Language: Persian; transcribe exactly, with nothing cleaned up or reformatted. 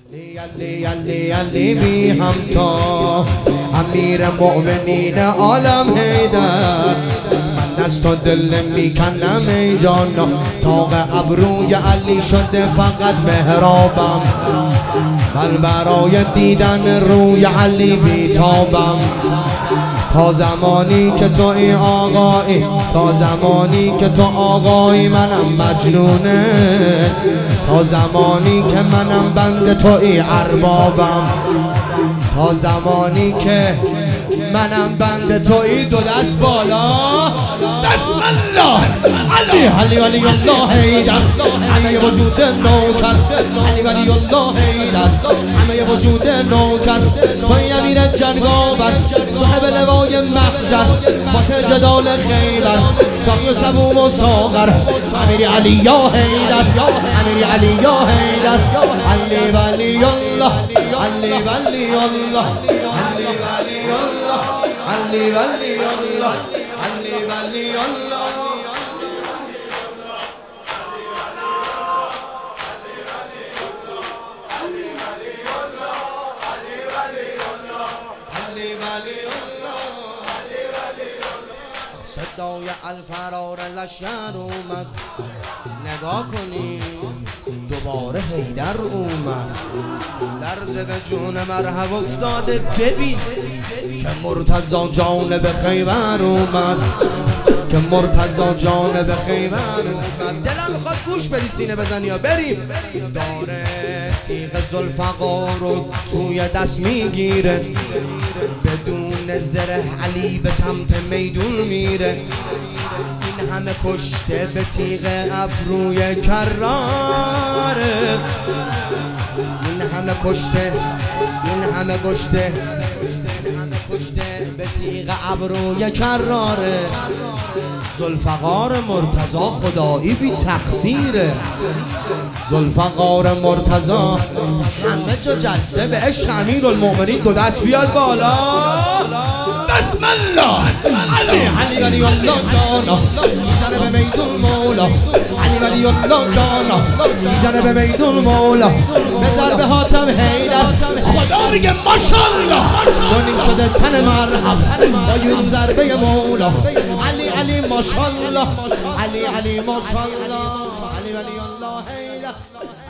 علی علی علی بی همتا امیر مؤمنین عالم حیدر، من از تو دل میکنم ای جانا، طاق ابروی علی شده فقط محرابم، من برای دیدن روی علی بیتابم. تا زمانی که تو ای آقایی، تا زمانی که تو آقایی منم مجنونه، تا زمانی که منم بند تو ای اربابم، تا زمانی که منم بند تو ای دو دست بالا. بسم الله علی علی ولی الله حیدر، همه وجود نوکر، علی ولی الله حیدر، همه وجود نوکر، توی امیر جنگاور، صاحب لوای محشر، فاتح جدال خیبر، ساقی و سبوم و ساغر، امیر علی یا حیدر، امیر علی یا حیدر، علی ولی الله، علی ولی الله، علی ولی الله، علی ولی الله، علی ولی الله. صدای الفرار لشکر اومد، نگاه کنی دوباره حیدر اومد، لرزه به جون مرحب افتاده، ببین که مرتضی جانب خیبر اومد، که مرتضی جانب خیبر اومد. دلم میخواد گوش بدی سینه بزنی یا بریم. داره تیغ ذوالفقار رو توی دست میگیره، بدون زره علی به سمت میدون میره، این همه کشته به تیغ ابروی کراره، این همه کشته، این همه کشته، این همه کشته به تیغ ابروی کراره. ذوالفقار مرتضی خدایی بی تقصیره، ذوالفقار مرتضی همه جا جلسه به عشق امیرالمؤمنین، دو دست بیاد بالا. بسم الله علی علی ولی الله جانا، میزنه به میدون مولا، علی ولی الله جانا، میزنه به میدون مولا، به ضرب حاتم حیدر، خدا میگه ماشاءالله، دونیم شده تن مرحب با یون ضربه مولا، علی علی ماشاءالله، علی علی ماشاءالله، علی ولی الله حیدر.